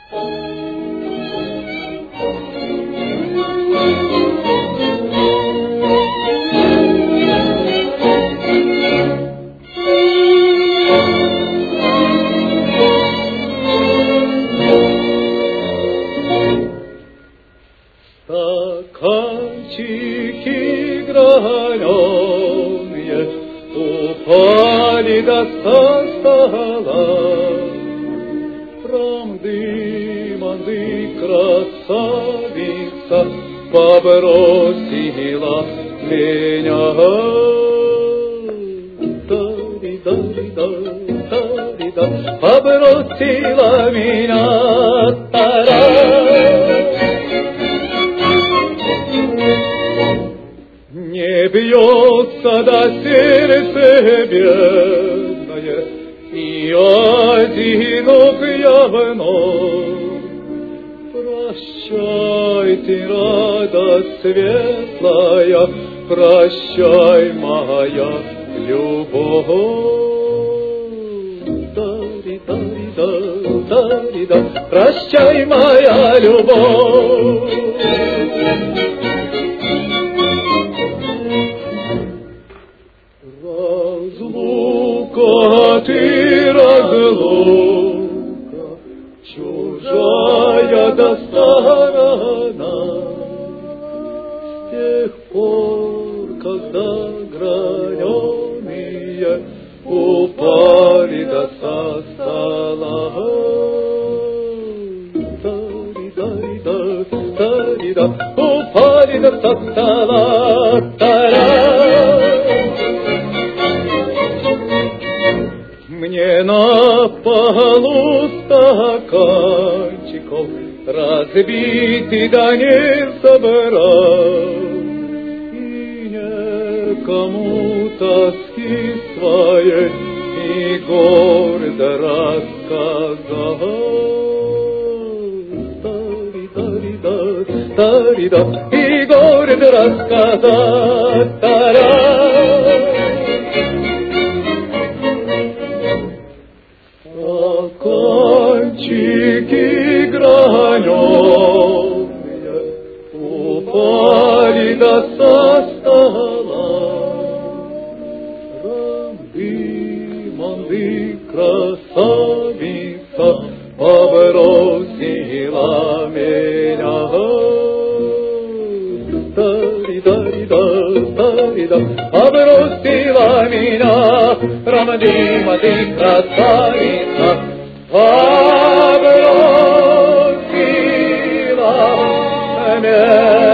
Стаканчики граненые упали до стола. Рамды-манды красавица побросила меня. Да-ри-да-ри-да, побросила меня. Та-ра. Не бьется до сердца бедное, и одинок я вновь. Прощайте, радость светлая, прощай, моя любовь. Да-ри-да-ри-да, да-ри-да, прощай, моя любовь. Разлука ты, разлука, чужая до сторона. С тех пор, когда граненые упали до со стола. Да-ри-да-ри-да, упали до со стола. Та-ра. Мне на полу стаканчиков разбитый да не собрал, и некому тоски своей и гордо рассказал. Да-ри-да-ри-да, и гордо рассказал. Та-ра. Стаканчики граненые упали до со стола. Рамды-манды красавица побросила меня. Да-ри-да-ри-да, да-ри-да, побросила меня. Рамды-манды красавица побросила меня.